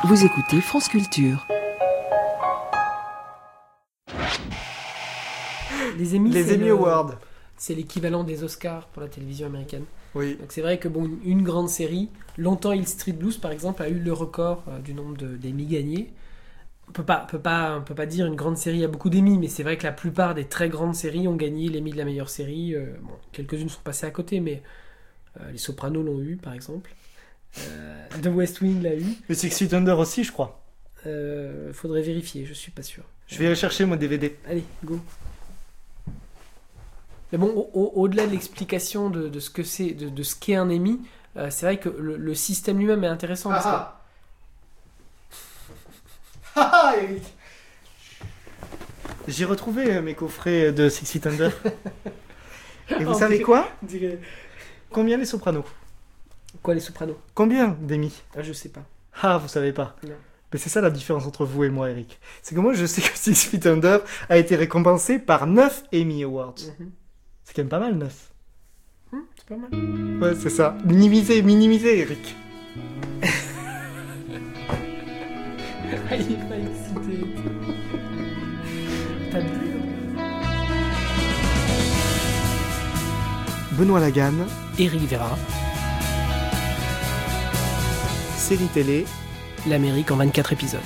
Vous écoutez France Culture. Les Emmy Awards. C'est l'équivalent des Oscars pour la télévision américaine. Oui. Donc c'est vrai que une grande série, longtemps Hill Street Blues par exemple a eu le record du nombre d'Emmy gagnés. On peut pas dire une grande série a beaucoup d'Emmy, mais c'est vrai que la plupart des très grandes séries ont gagné l'Emmy de la meilleure série. Quelques-unes sont passées à côté, mais les Sopranos l'ont eu par exemple. The West Wing l'a eu. Mais Six Feet Under aussi, je crois. Faudrait vérifier, je suis pas sûr. Je vais rechercher mon DVD. Allez, go. Mais bon, au-delà de l'explication de ce que c'est, de ce qu'est un Emmy, c'est vrai que le système lui-même est intéressant. Eric. J'ai retrouvé mes coffrets de Six Feet Under. Et vous savez quoi ? Combien les Sopranos ? Quoi, les Sopranos ? Combien d'Emmy ? Je sais pas. Ah, vous savez pas ? Non. Mais c'est ça la différence entre vous et moi, Eric. C'est que moi, je sais que Six Feet Under a été récompensé par 9 Emmy Awards. Mm-hmm. C'est quand même pas mal, 9. C'est pas mal. Ouais, c'est ça. Minimiser, Eric. Il est pas excité. T'as bu ? Benoît Laganne. Éric Vera. Série télé. L'Amérique en 24 épisodes.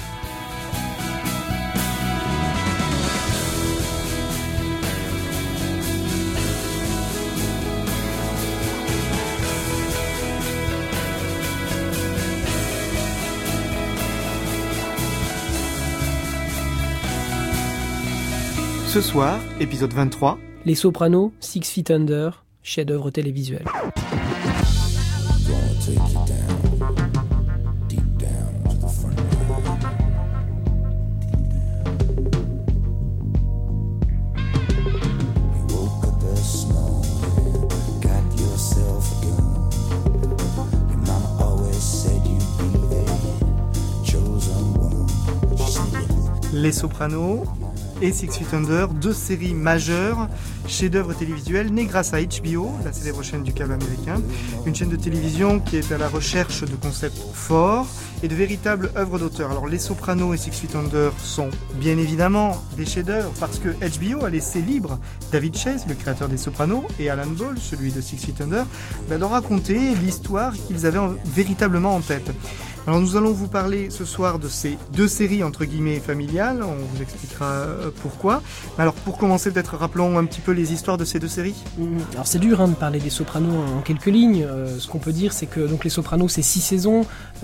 Ce soir, épisode 23. Les Sopranos, Six Feet Under, chef-d'œuvre télévisuel. Les Sopranos et Six Feet Under, deux séries majeures, chefs-d'œuvre télévisuels nés grâce à HBO, la célèbre chaîne du câble américain, une chaîne de télévision qui est à la recherche de concepts forts et de véritables œuvres d'auteur. Alors Les Sopranos et Six Feet Under sont bien évidemment des chefs-d'œuvre parce que HBO a laissé libre David Chase, le créateur des Sopranos, et Alan Ball, celui de Six Feet Under, de raconter l'histoire qu'ils avaient véritablement en tête. Alors nous allons vous parler ce soir de ces deux séries entre guillemets familiales, on vous expliquera pourquoi. Alors pour commencer, peut-être rappelons un petit peu les histoires de ces deux séries. Alors c'est dur de parler des Sopranos en quelques lignes. Ce qu'on peut dire, c'est que donc les Sopranos, c'est 6 saisons,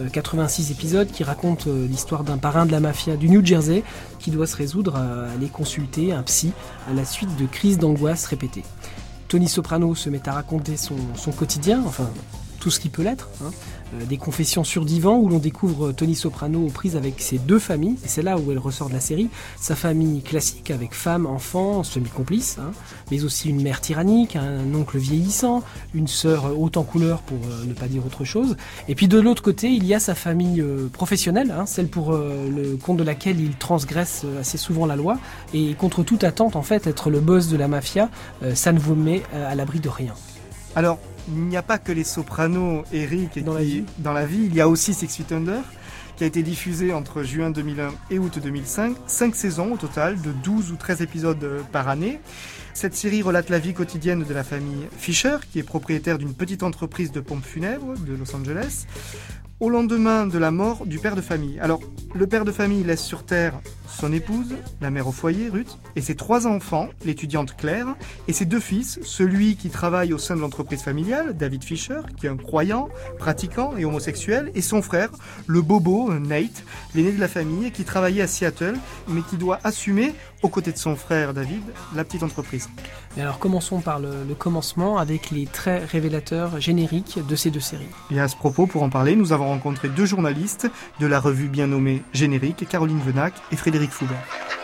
86 épisodes qui racontent l'histoire d'un parrain de la mafia du New Jersey qui doit se résoudre à aller consulter un psy à la suite de crises d'angoisse répétées. Tony Soprano se met à raconter son quotidien, enfin tout ce qui peut l'être, des confessions sur divan où l'on découvre Tony Soprano aux prises avec ses deux familles, et c'est là où elle ressort de la série, sa famille classique avec femme, enfant, semi-complice, mais aussi une mère tyrannique, un oncle vieillissant, une sœur haute en couleur pour ne pas dire autre chose, et puis de l'autre côté il y a sa famille professionnelle, celle pour le compte de laquelle il transgresse assez souvent la loi, et contre toute attente en fait être le boss de la mafia, ça ne vous met à l'abri de rien. Alors, il n'y a pas que les Sopranos, Eric, dans la vie, il y a aussi Six Feet Under, qui a été diffusé entre juin 2001 et août 2005, 5 saisons au total, de 12 ou 13 épisodes par année. Cette série relate la vie quotidienne de la famille Fisher, qui est propriétaire d'une petite entreprise de pompes funèbres de Los Angeles, au lendemain de la mort du père de famille. Alors, le père de famille laisse sur terre son épouse, la mère au foyer, Ruth, et ses 3 enfants, l'étudiante Claire, et ses 2 fils, celui qui travaille au sein de l'entreprise familiale, David Fisher, qui est un croyant, pratiquant et homosexuel, et son frère, le bobo, Nate, l'aîné de la famille, qui travaillait à Seattle, mais qui doit assumer, aux côtés de son frère David, la petite entreprise. Et alors commençons par le commencement avec les traits révélateurs génériques de ces deux séries. Et à ce propos, pour en parler, nous avons rencontré 2 journalistes de la revue bien nommée Générique, Caroline Venac et Frédéric Foubert.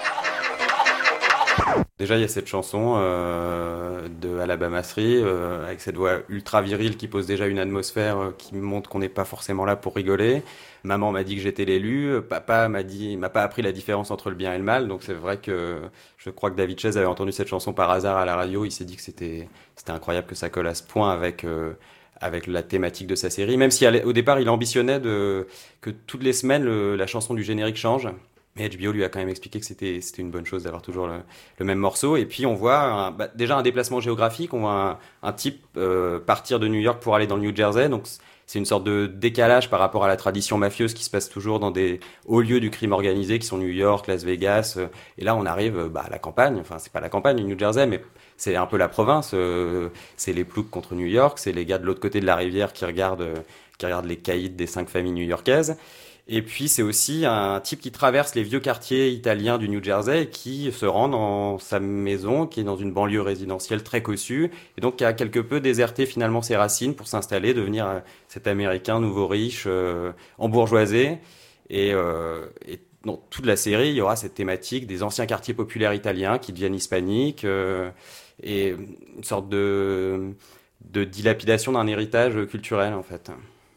Déjà, il y a cette chanson de Alabama 3 avec cette voix ultra virile qui pose déjà une atmosphère qui montre qu'on n'est pas forcément là pour rigoler. Maman m'a dit que j'étais l'élu, papa m'a pas appris la différence entre le bien et le mal, donc c'est vrai que je crois que David Chase avait entendu cette chanson par hasard à la radio, il s'est dit que c'était incroyable que ça colle à ce point avec la thématique de sa série, même si au départ il ambitionnait que toutes les semaines la chanson du générique change. Mais HBO lui a quand même expliqué que c'était une bonne chose d'avoir toujours le même morceau. Et puis on voit déjà un déplacement géographique, on voit un type partir de New York pour aller dans le New Jersey, donc c'est une sorte de décalage par rapport à la tradition mafieuse qui se passe toujours dans des hauts lieux du crime organisé qui sont New York, Las Vegas. Et là, on arrive à la campagne. Enfin, c'est pas la campagne, le New Jersey, mais c'est un peu la province. C'est les ploucs contre New York. C'est les gars de l'autre côté de la rivière qui regardent les caïds des 5 familles new-yorkaises. Et puis, c'est aussi un type qui traverse les vieux quartiers italiens du New Jersey et qui se rend dans sa maison, qui est dans une banlieue résidentielle très cossue, et donc qui a quelque peu déserté finalement ses racines pour s'installer, devenir cet Américain nouveau riche, embourgeoisé. Et dans toute la série, il y aura cette thématique des anciens quartiers populaires italiens qui deviennent hispaniques, et une sorte de dilapidation d'un héritage culturel, en fait.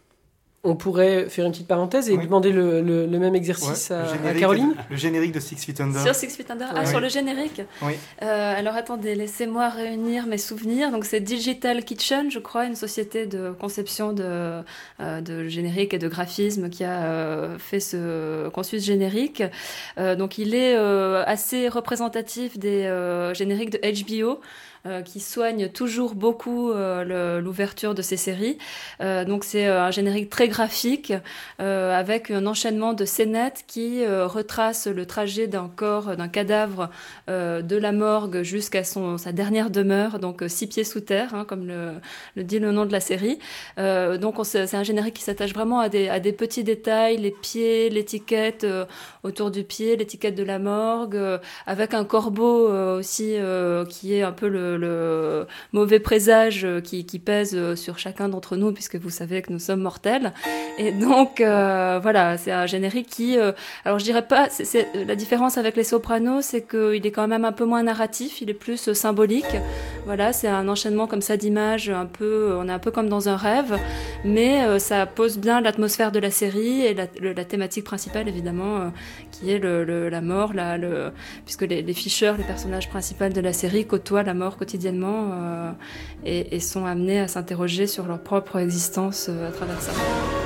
On pourrait faire une petite parenthèse et demander le même exercice à Caroline. Le générique de Six Feet Under. Sur Six Feet Under. Ah, sur le générique. Oui. Alors attendez, laissez-moi réunir mes souvenirs. Donc c'est Digital Kitchen, je crois, une société de conception de générique et de graphisme qui a conçu ce générique. Donc il est assez représentatif des génériques de HBO. Qui soigne toujours beaucoup l'ouverture de ces séries. Donc c'est un générique très graphique avec un enchaînement de scénettes qui retrace le trajet d'un cadavre de la morgue jusqu'à sa dernière demeure, donc 6 pieds sous terre, comme le dit le nom de la série. Donc c'est un générique qui s'attache vraiment à des petits détails, les pieds, l'étiquette autour du pied, l'étiquette de la morgue, avec un corbeau aussi qui est un peu le mauvais présage qui pèse sur chacun d'entre nous, puisque vous savez que nous sommes mortels. Et donc voilà, c'est un générique qui alors je dirais pas, c'est la différence avec les Sopranos, c'est qu'il est quand même un peu moins narratif, il est plus symbolique. Voilà, c'est un enchaînement comme ça d'images, on est un peu comme dans un rêve, mais ça pose bien l'atmosphère de la série et la thématique principale évidemment qui est la mort, puisque les Fisher, les personnages principaux de la série, côtoient la mort quotidiennement et sont amenés à s'interroger sur leur propre existence à travers ça.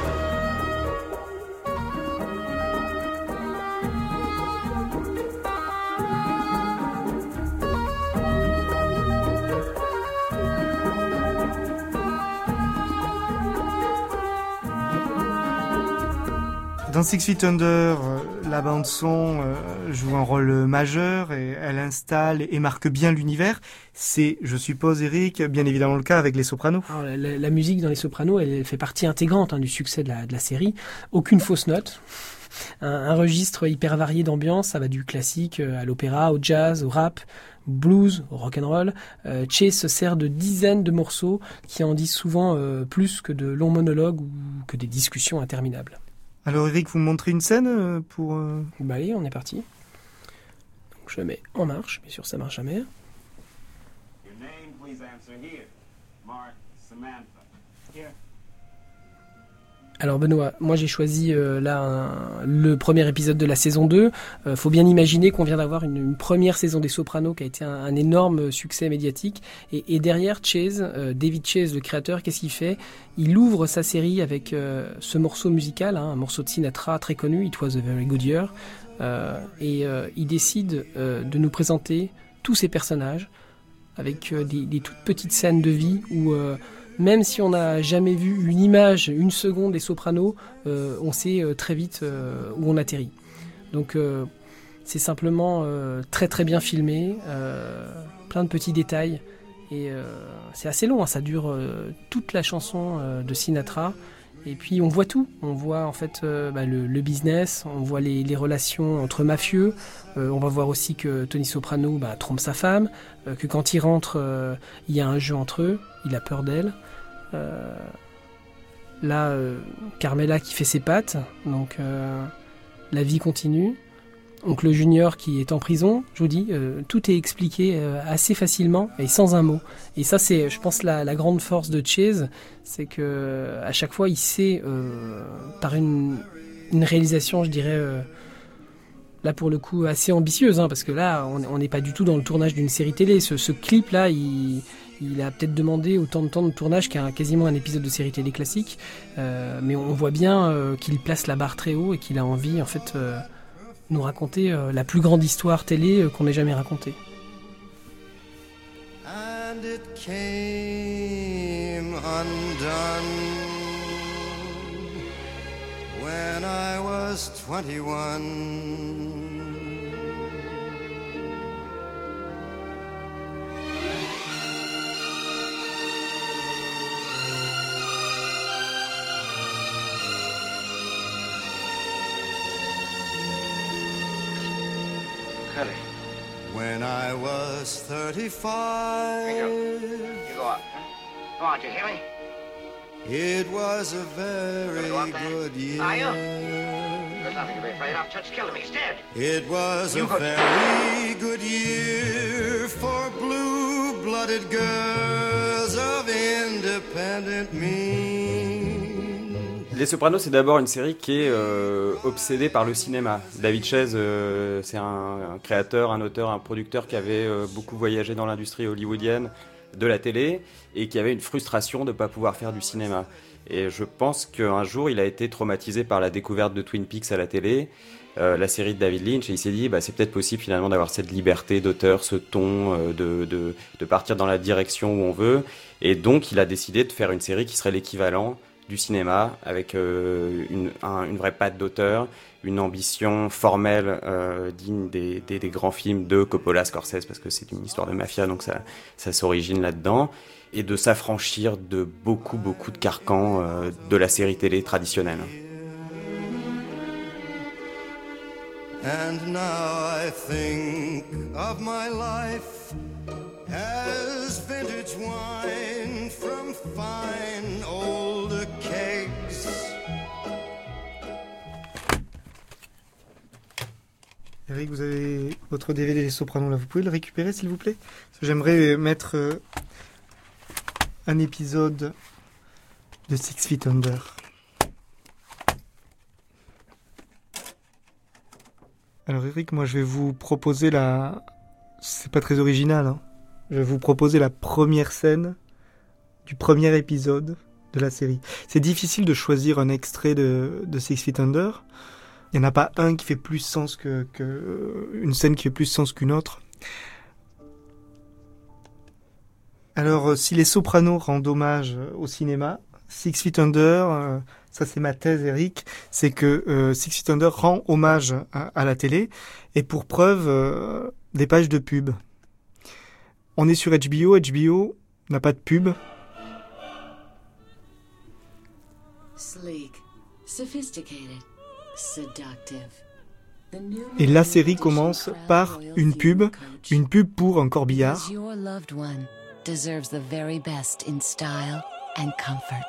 Dans Six Feet Under, la bande-son joue un rôle majeur et elle installe et marque bien l'univers. C'est, je suppose, Eric, bien évidemment le cas avec Les Sopranos. Alors, la musique dans Les Sopranos, elle fait partie intégrante du succès de la série. Aucune fausse note. Un registre hyper varié d'ambiance, ça va du classique à l'opéra, au jazz, au rap, blues, au rock'n'roll. Chase se sert de dizaines de morceaux qui en disent souvent plus que de longs monologues ou que des discussions interminables. Alors Eric, vous me montrez une scène pour... Bah allez, on est parti. Donc je le mets en marche, bien sûr ça marche jamais. Your name, please answer here. Mark, Samantha. Here. Alors Benoît, moi j'ai choisi le premier épisode de la saison 2. Faut bien imaginer qu'on vient d'avoir une première saison des Sopranos qui a été un énorme succès médiatique. Et derrière Chase, David Chase, le créateur, qu'est-ce qu'il fait ? Il ouvre sa série avec ce morceau musical, un morceau de Sinatra très connu, It Was a Very Good Year. Il décide de nous présenter tous ces personnages avec des toutes petites scènes de vie où... même si on n'a jamais vu une image, une seconde des Sopranos, on sait très vite où on atterrit. Donc c'est simplement très très bien filmé, plein de petits détails. Et c'est assez long, ça dure toute la chanson de Sinatra. Et puis on voit tout, on voit en fait le business, on voit les relations entre mafieux, on va voir aussi que Tony Soprano trompe sa femme, que quand il rentre, il y a un jeu entre eux, il a peur d'elle. Carmela qui fait ses pattes, donc la vie continue. Oncle Junior qui est en prison, je vous dis, tout est expliqué assez facilement et sans un mot. Et ça, c'est, je pense, la grande force de Chase, c'est que à chaque fois, il sait, par une réalisation, je dirais, là pour le coup, assez ambitieuse, parce que là, on n'est pas du tout dans le tournage d'une série télé. Ce clip-là, il Il a peut-être demandé autant de temps de tournage qu'un quasiment un épisode de série télé classique, mais on voit bien qu'il place la barre très haut et qu'il a envie en fait nous raconter la plus grande histoire télé qu'on ait jamais racontée. And it came undone when I was 21. When I was 35, You go up. Come on, do you hear me? it was a very good year. Are you? There's nothing to be afraid of. Touch killed him. He's dead. It was a You go- very good year for blue-blooded girls of independent means. Les Sopranos, c'est d'abord une série qui est obsédée par le cinéma. David Chase, c'est un créateur, un auteur, un producteur qui avait beaucoup voyagé dans l'industrie hollywoodienne de la télé et qui avait une frustration de ne pas pouvoir faire du cinéma. Et je pense qu'un jour, il a été traumatisé par la découverte de Twin Peaks à la télé, la série de David Lynch, et il s'est dit c'est peut-être possible finalement d'avoir cette liberté d'auteur, ce ton, de partir dans la direction où on veut. Et donc, il a décidé de faire une série qui serait l'équivalent du cinéma, avec une vraie patte d'auteur, une ambition formelle digne des grands films de Coppola, Scorsese, parce que c'est une histoire de mafia, donc ça s'origine là-dedans, et de s'affranchir de beaucoup de carcans de la série télé traditionnelle. And now I think of my life as vintage wine from fine old cakes. Eric, vous avez votre DVD Les Sopranos là, vous pouvez le récupérer s'il vous plaît? Parce que j'aimerais mettre un épisode de Six Feet Under. Alors Eric, moi je vais vous proposer c'est pas très original, hein. Je vais vous proposer la première scène du premier épisode de la série. C'est difficile de choisir un extrait de Six Feet Under. Il n'y en a pas un qui fait plus sens une scène qui fait plus sens qu'une autre. Alors, si les Sopranos rendent hommage au cinéma, Six Feet Under, ça c'est ma thèse, Eric, c'est que Six Feet Under rend hommage à la télé, et pour preuve, des pages de pub. On est sur HBO n'a pas de pub. Sleek, sophisticated, seductive. Et la série commence par une pub pour un corbillard. Your loved one deserves the very best in style and comfort.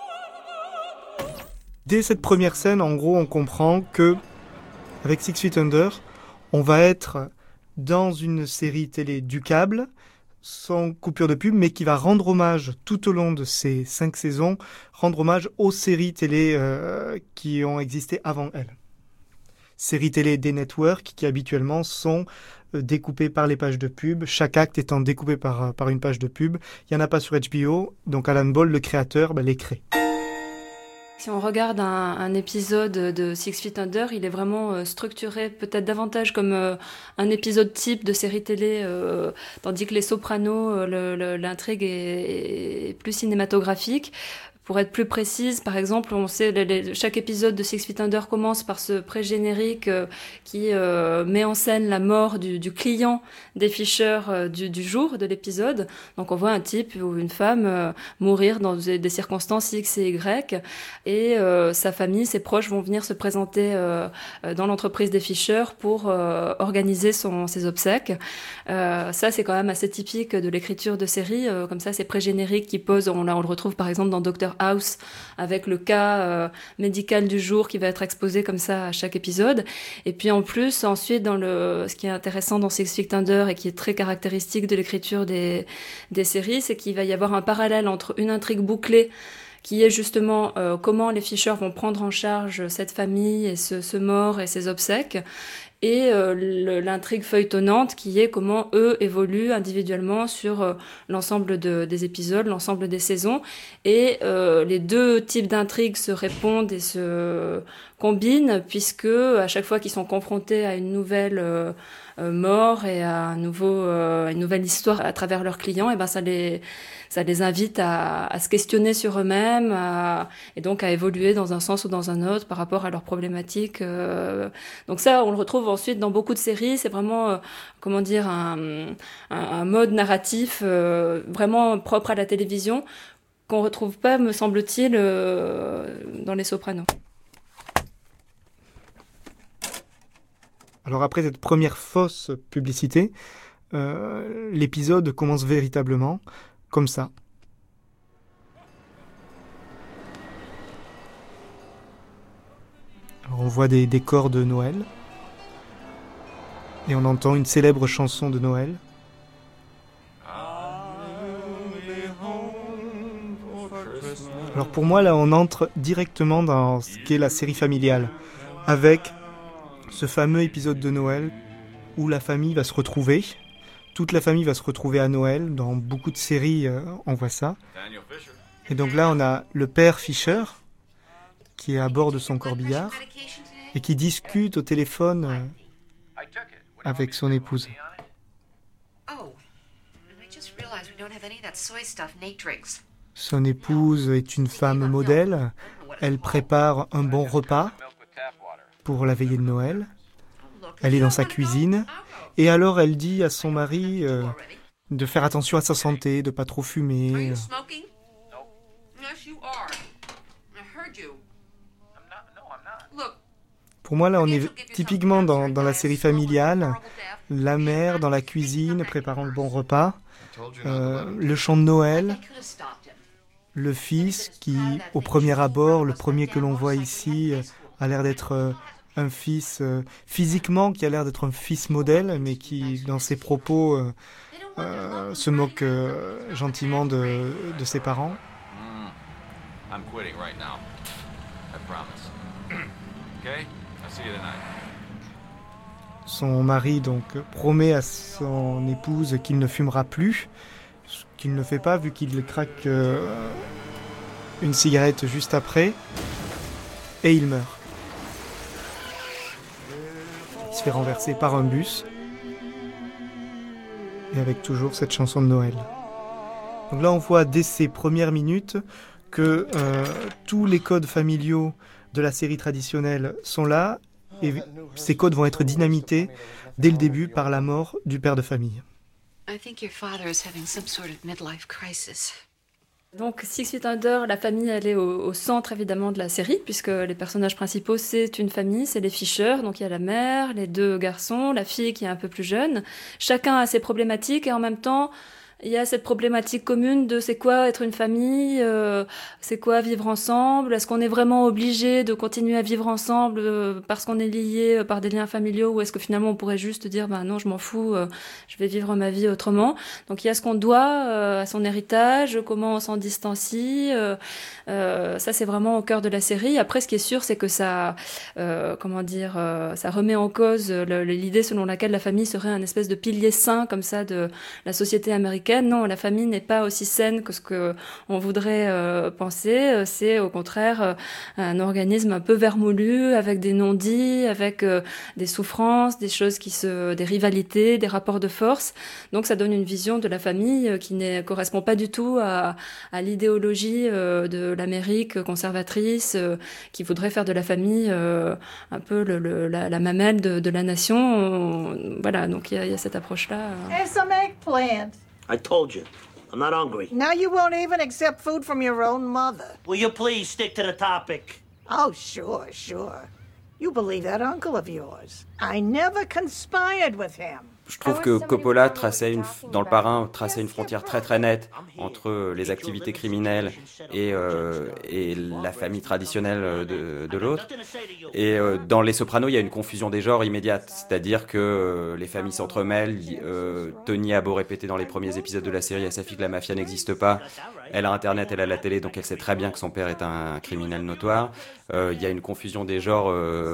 Dès cette première scène, en gros, on comprend que, avec Six Feet Under, on va être dans une série télé du câble, sans coupure de pub, mais qui va rendre hommage tout au long de ces 5 saisons, rendre hommage aux séries télé qui ont existé avant elle. Séries télé des networks qui habituellement sont découpées par les pages de pub, chaque acte étant découpé par une page de pub. Il n'y en a pas sur HBO, donc Alan Ball, le créateur, les crée. Si on regarde un épisode de Six Feet Under, il est vraiment structuré peut-être davantage comme un épisode type de série télé, tandis que Les Sopranos, l'intrigue est plus cinématographique. Pour être plus précise, par exemple, on sait chaque épisode de Six Feet Under commence par ce pré-générique qui met en scène la mort du client des Fisher du jour de l'épisode. Donc on voit un type ou une femme mourir dans des circonstances X et Y, et sa famille, ses proches vont venir se présenter dans l'entreprise des Fisher pour organiser ses obsèques. Ça, c'est quand même assez typique de l'écriture de série. Comme ça, ces pré-génériques qui posent, on le retrouve par exemple dans Dr House, avec le cas médical du jour qui va être exposé comme ça à chaque épisode. Et puis en plus, ensuite, ce qui est intéressant dans Six Feet Under et qui est très caractéristique de l'écriture des séries, c'est qu'il va y avoir un parallèle entre une intrigue bouclée qui est justement comment les Fisher vont prendre en charge cette famille et ce mort et ses obsèques, et l'intrigue feuilletonnante qui est comment eux évoluent individuellement sur l'ensemble des épisodes, l'ensemble des saisons. Et les deux types d'intrigues se répondent et se combinent, puisque à chaque fois qu'ils sont confrontés à une nouvelle mort et à une nouvelle histoire à travers leurs clients, et ben ça les invite à se questionner sur eux-mêmes et donc à évoluer dans un sens ou dans un autre par rapport à leurs problématiques. Donc ça, on le retrouve ensuite dans beaucoup de séries. C'est vraiment, un mode narratif vraiment propre à la télévision qu'on retrouve pas, me semble-t-il, dans Les Sopranos. Alors après cette première fausse publicité, l'épisode commence véritablement comme ça. Alors on voit des décors de Noël et on entend une célèbre chanson de Noël. Alors pour moi là on entre directement dans ce qu'est la série familiale avec ce fameux épisode de Noël où la famille va se retrouver. Toute la famille va se retrouver à Noël. Dans beaucoup de séries, on voit ça. Et donc là, on a le père Fisher qui est à bord de son corbillard et qui discute au téléphone avec son épouse. Son épouse est une femme modèle. Elle prépare un bon repas pour la veillée de Noël. Elle est dans sa cuisine. Et alors elle dit à son mari de faire attention à sa santé, de pas trop fumer. Pour moi là on est typiquement dans la série familiale. La mère dans la cuisine préparant le bon repas. Le chant de Noël. Le fils qui au premier abord, le premier que l'on voit ici, a l'air d'être un fils physiquement qui a l'air d'être un fils modèle, mais qui dans ses propos se moque gentiment de ses parents. Son mari donc promet à son épouse qu'il ne fumera plus, ce qu'il ne fait pas vu qu'il craque une cigarette juste après, et il meurt. Il se fait renverser par un bus, et avec toujours cette chanson de Noël. Donc là on voit dès ces premières minutes que tous les codes familiaux de la série traditionnelle sont là, et ces codes vont être dynamités dès le début par la mort du père de famille. I think your father is having some sort of midlife crisis. Donc Six Feet Under, la famille, elle est au centre évidemment de la série, puisque les personnages principaux, c'est une famille, c'est les Fisher. Donc il y a la mère, les deux garçons, la fille qui est un peu plus jeune. Chacun a ses problématiques et en même temps, il y a cette problématique commune de c'est quoi être une famille, c'est quoi vivre ensemble, est-ce qu'on est vraiment obligé de continuer à vivre ensemble parce qu'on est lié par des liens familiaux, ou est-ce que finalement on pourrait juste dire non, je m'en fous, je vais vivre ma vie autrement. Donc il y a ce qu'on doit à son héritage, comment on s'en distancie, ça c'est vraiment au cœur de la série. Après ce qui est sûr, c'est que ça ça remet en cause l'idée selon laquelle la famille serait un espèce de pilier sain comme ça de la société américaine. Non, la famille n'est pas aussi saine que ce que on voudrait penser. C'est au contraire un organisme un peu vermoulu, avec des non-dits, avec des souffrances, des choses des rivalités, des rapports de force. Donc ça donne une vision de la famille qui ne correspond pas du tout à l'idéologie de l'Amérique conservatrice, qui voudrait faire de la famille un peu la mamelle de la nation. Voilà, donc il y a cette approche-là. There's some eggplant. I told you, I'm not hungry. Now you won't even accept food from your own mother. Will you please stick to the topic? Oh, sure. You believe that uncle of yours. I never conspired with him. Je trouve que Coppola dans Le Parrain traçait une frontière très très nette entre les activités criminelles et la famille traditionnelle de l'autre. Et dans Les Sopranos, il y a une confusion des genres immédiate, c'est-à-dire que les familles s'entremêlent. Tony a beau répéter dans les premiers épisodes de la série à sa fille que la mafia n'existe pas, elle a Internet, elle a la télé, donc elle sait très bien que son père est un criminel notoire. Il y a une confusion des genres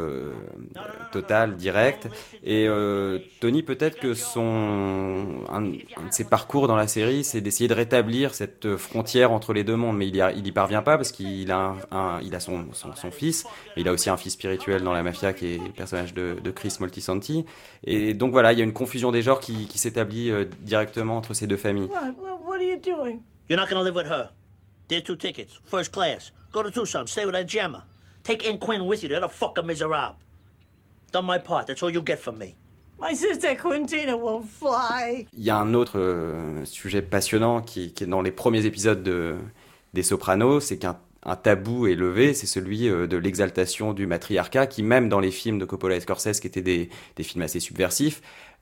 totale, directe. Et Tony, peut-être que un de ses parcours dans la série, c'est d'essayer de rétablir cette frontière entre les deux mondes, mais il y parvient pas parce qu'il a son fils, mais il a aussi un fils spirituel dans la mafia qui est le personnage de Chris Moltisanti. Et donc voilà, il y a une confusion des genres qui s'établit directement entre ces deux familles. What are you doing? You're not gonna live with her. There's 2 tickets, first class. Go to Tucson, stay with Gemma. Take Aunt Quinn with you. They're the fucking miserable. Done my part. That's all you get from me. My sister Quintina will fly. Il y a un autre sujet passionnant qui est dans les premiers épisodes des Sopranos, c'est qu'un tabou est levé, c'est celui de l'exaltation du matriarcat, qui même dans les films de Coppola et Scorsese, qui étaient des films assez subversifs,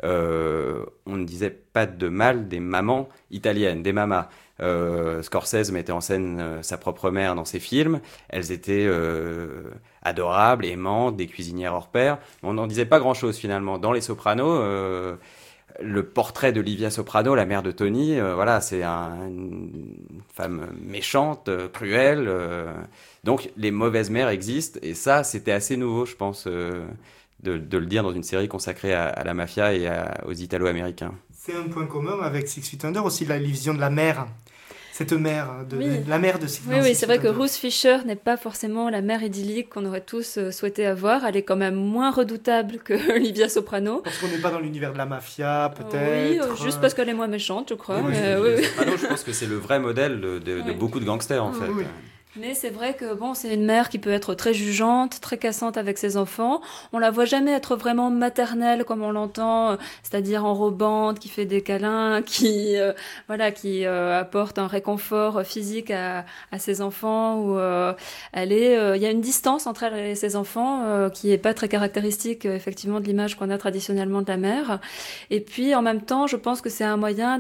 on ne disait pas de mal des mamans italiennes, des mamas. Scorsese mettait en scène sa propre mère dans ses films. Elles étaient adorables, aimantes, des cuisinières hors pair. On n'en disait pas grand-chose finalement. Dans Les Sopranos, le portrait de Livia Soprano, la mère de Tony, voilà, c'est une femme méchante, cruelle. Donc les mauvaises mères existent, et ça, c'était assez nouveau, je pense, de le dire dans une série consacrée à la mafia et aux Italo-Américains. C'est un point commun avec Six Feet Under aussi, la vision de la mère. Cette mère, la mère de Six Feet Under. Oui, c'est vrai que Ruth Fisher n'est pas forcément la mère idyllique qu'on aurait tous souhaité avoir. Elle est quand même moins redoutable que Livia Soprano. Parce qu'on n'est pas dans l'univers de la mafia, peut-être. Oui, juste parce qu'elle est moins méchante, je crois. Oui, oui. Soprano, je pense que c'est le vrai modèle de beaucoup de gangsters, en fait. Oui. Mais c'est vrai que c'est une mère qui peut être très jugeante, très cassante avec ses enfants. On la voit jamais être vraiment maternelle comme on l'entend, c'est-à-dire enrobante, qui fait des câlins, qui apporte un réconfort physique à ses enfants. Ou il y a une distance entre elle et ses enfants qui est pas très caractéristique effectivement de l'image qu'on a traditionnellement de la mère. Et puis en même temps, je pense que c'est un moyen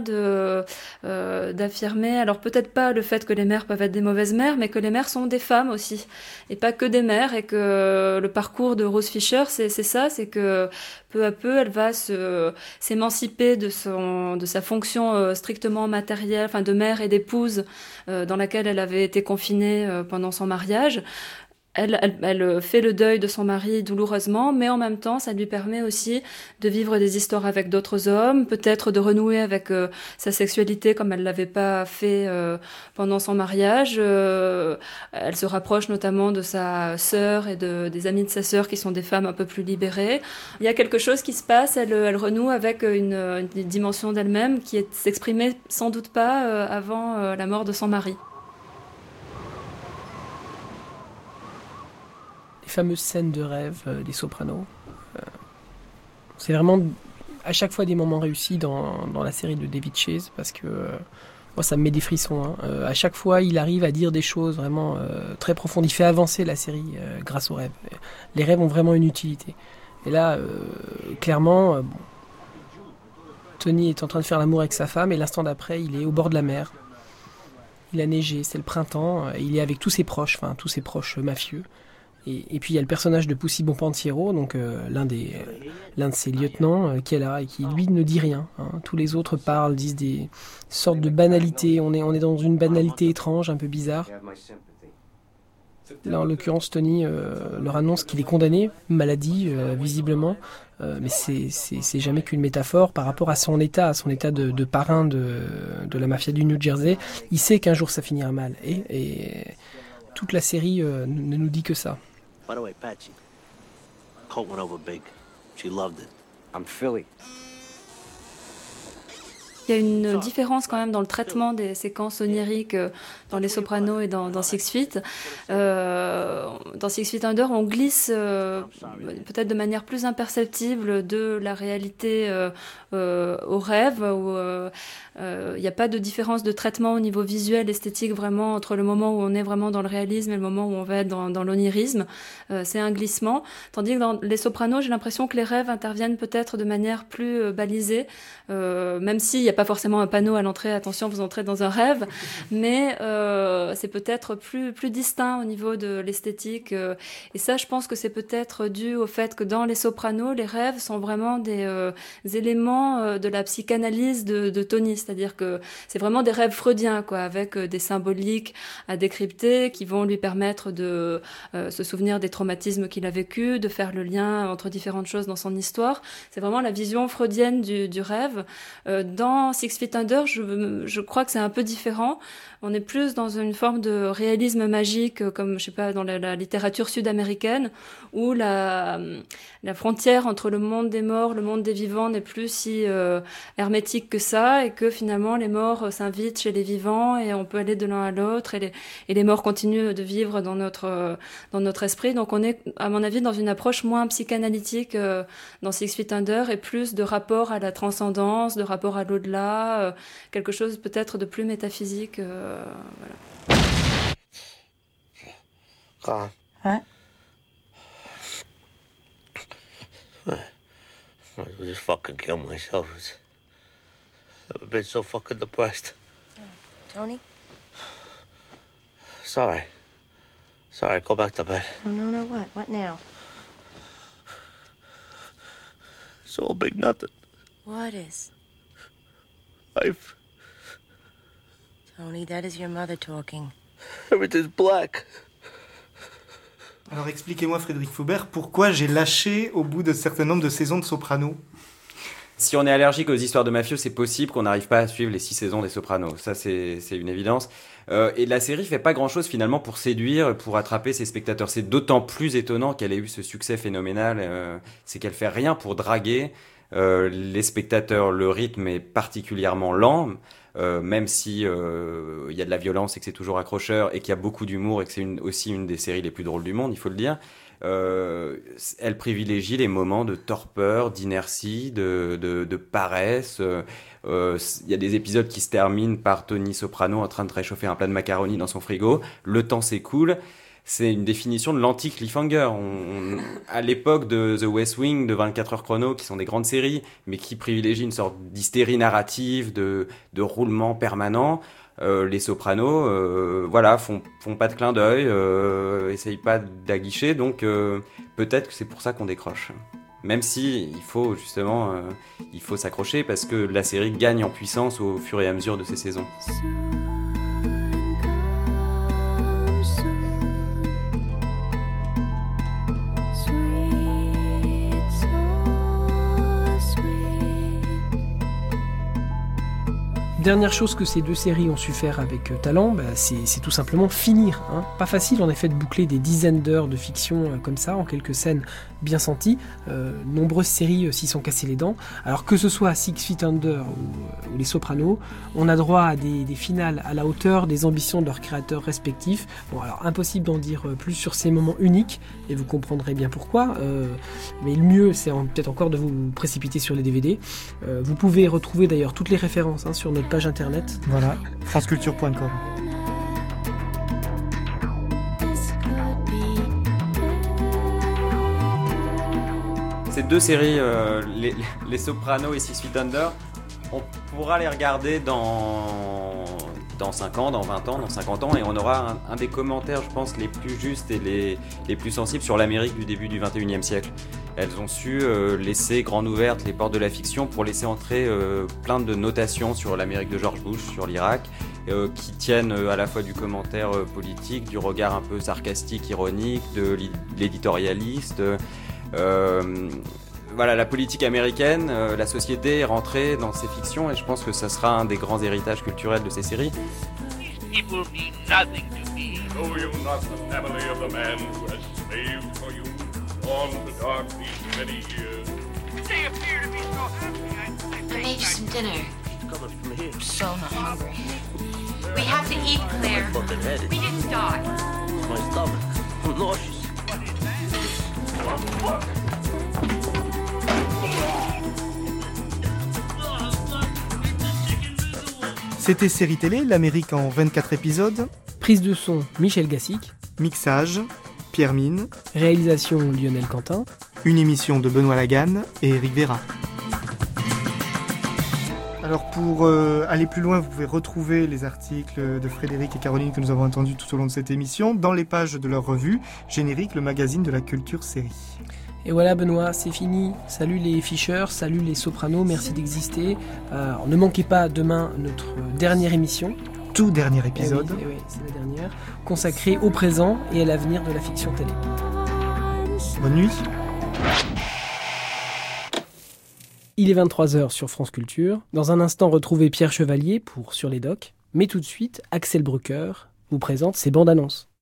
d'affirmer, alors peut-être pas le fait que les mères peuvent être des mauvaises mères, mais que les mères sont des femmes aussi, et pas que des mères, et que le parcours de Rose Fisher, c'est ça, c'est que peu à peu, elle va s'émanciper de sa fonction strictement matérielle, enfin de mère et d'épouse, dans laquelle elle avait été confinée pendant son mariage. Elle fait le deuil de son mari douloureusement, mais en même temps, ça lui permet aussi de vivre des histoires avec d'autres hommes, peut-être de renouer avec sa sexualité comme elle l'avait pas fait pendant son mariage. Elle se rapproche notamment de sa sœur et des amies de sa sœur qui sont des femmes un peu plus libérées. Il y a quelque chose qui se passe, elle renoue avec une dimension d'elle-même qui s'exprimait sans doute pas avant la mort de son mari. Les fameuses scènes de rêve des Sopranos. C'est vraiment à chaque fois des moments réussis dans la série de David Chase, parce que moi ça me met des frissons. À chaque fois il arrive à dire des choses vraiment très profondes. Il fait avancer la série grâce aux rêves. Les rêves ont vraiment une utilité. Et là, clairement, Tony est en train de faire l'amour avec sa femme, et l'instant d'après il est au bord de la mer. Il a neigé, c'est le printemps, il est avec tous ses proches mafieux. Et puis il y a le personnage de Pussy Bompantiero, donc l'un de ses lieutenants qui est là et qui lui ne dit rien. Tous les autres parlent, disent des sortes de banalités. On est dans une banalité étrange, un peu bizarre. Là en l'occurrence Tony leur annonce qu'il est condamné, maladie visiblement, mais c'est jamais qu'une métaphore par rapport à son état de parrain de la mafia du New Jersey. Il sait qu'un jour ça finira mal et toute la série ne nous dit que ça. By the way, Patsy, coat went over big. She loved it. I'm Philly. Il y a une différence quand même dans le traitement des séquences oniriques dans Les Sopranos et dans Six Feet. Dans Six Feet Under, on glisse peut-être de manière plus imperceptible de la réalité au rêve, où il n'y a pas de différence de traitement au niveau visuel, esthétique, vraiment, entre le moment où on est vraiment dans le réalisme et le moment où on va être dans l'onirisme. C'est un glissement. Tandis que dans Les Sopranos, j'ai l'impression que les rêves interviennent peut-être de manière plus balisée, même s'il n'y a pas forcément un panneau à l'entrée, attention, vous entrez dans un rêve, mais c'est peut-être plus distinct au niveau de l'esthétique. Et ça, je pense que c'est peut-être dû au fait que dans Les Sopranos, les rêves sont vraiment des éléments de la psychanalyse de Tony, c'est-à-dire que c'est vraiment des rêves freudiens, quoi, avec des symboliques à décrypter qui vont lui permettre de se souvenir des traumatismes qu'il a vécus, de faire le lien entre différentes choses dans son histoire. C'est vraiment la vision freudienne du rêve. Dans Six Feet Under, je crois que c'est un peu différent. On est plus dans une forme de réalisme magique, comme, je sais pas, dans la littérature sud-américaine, où la frontière entre le monde des morts, le monde des vivants n'est plus si hermétique que ça, et que finalement les morts s'invitent chez les vivants et on peut aller de l'un à l'autre, et les morts continuent de vivre dans notre esprit. Donc on est, à mon avis, dans une approche moins psychanalytique dans Six Feet Under, et plus de rapport à la transcendance, de rapport à l'au-delà, quelque chose peut-être de plus métaphysique. Voilà. Huh? I just fucking kill myself. I've been so fucking depressed. Tony? Sorry, go back to bed. Oh, no, what? What now? It's all big nothing. What is? Life. Tony, that is your mother talking. Everything's black. Alors expliquez-moi, Frédéric Faubert, pourquoi j'ai lâché au bout d'un certain nombre de saisons de Sopranos? Si on est allergique aux histoires de mafieux, c'est possible qu'on n'arrive pas à suivre les 6 saisons des Sopranos. Ça, c'est une évidence. Et la série fait pas grand-chose finalement pour séduire, pour attraper ses spectateurs. C'est d'autant plus étonnant qu'elle ait eu ce succès phénoménal. C'est qu'elle fait rien pour draguer les spectateurs. Le rythme est particulièrement lent. Même si y a de la violence et que c'est toujours accrocheur et qu'il y a beaucoup d'humour et que c'est aussi une des séries les plus drôles du monde, il faut le dire, elle privilégie les moments de torpeur, d'inertie, de paresse. Il y a des épisodes qui se terminent par Tony Soprano en train de réchauffer un plat de macaroni dans son frigo. Le temps s'écoule. C'est une définition de l'anti-cliffhanger. À l'époque de The West Wing, de 24 heures chrono, qui sont des grandes séries, mais qui privilégient une sorte d'hystérie narrative, de roulement permanent, les Sopranos, font pas de clin d'œil, essayent pas d'aguicher, donc peut-être que c'est pour ça qu'on décroche. Même si il faut justement, il faut s'accrocher parce que la série gagne en puissance au fur et à mesure de ses saisons. Dernière chose que ces deux séries ont su faire avec talent, c'est tout simplement finir. Pas facile en effet de boucler des dizaines d'heures de fiction comme ça, en quelques scènes bien senties. Nombreuses séries s'y sont cassées les dents. Alors que ce soit Six Feet Under ou Les Sopranos, on a droit à des finales à la hauteur des ambitions de leurs créateurs respectifs. Bon, alors impossible d'en dire plus sur ces moments uniques, et vous comprendrez bien pourquoi. Mais le mieux, c'est peut-être encore de vous précipiter sur les DVD. Vous pouvez retrouver d'ailleurs toutes les références sur notre page internet. Voilà, franceculture.com. Ces deux séries, les Sopranos et Six Feet Under, on pourra les regarder dans 5 ans, dans 20 ans, dans 50 ans, et on aura un des commentaires, je pense, les plus justes et les plus sensibles sur l'Amérique du début du 21e siècle. Elles ont su laisser grandes ouvertes les portes de la fiction pour laisser entrer plein de notations sur l'Amérique de George Bush, sur l'Irak, qui tiennent à la fois du commentaire politique, du regard un peu sarcastique, ironique, de l'éditorialiste. Voilà, la politique américaine, la société est rentrée dans ces fictions, et je pense que ça sera un des grands héritages culturels de ces séries. It will mean nothing to me. Know you not the family of the man who has slaved for you on the dark these many years? They appear to be so happy. I made you some dinner. coming from here. I'm so not hungry. We have to eat, Claire. I'm fucking headed. We didn't die. It's my stomach. I'm nauseous. C'était Série Télé, l'Amérique en 24 épisodes. Prise de son, Michel Gassic. Mixage, Pierre Mine. Réalisation, Lionel Quentin. Une émission de Benoît Laganne et Eric Vera. Alors pour aller plus loin, vous pouvez retrouver les articles de Frédéric et Caroline que nous avons entendus tout au long de cette émission dans les pages de leur revue Générique, le magazine de la culture série. Et voilà Benoît, c'est fini. Salut les Fischer, salut les Sopranos, merci d'exister. Ne manquez pas demain notre dernière émission. Tout dernier épisode. Oui, c'est la dernière. Consacrée au présent et à l'avenir de la fiction télé. Bonne nuit. Il est 23h sur France Culture. Dans un instant, retrouvez Pierre Chevalier pour Sur les Docs. Mais tout de suite, Axel Brucker vous présente ses bandes annonces.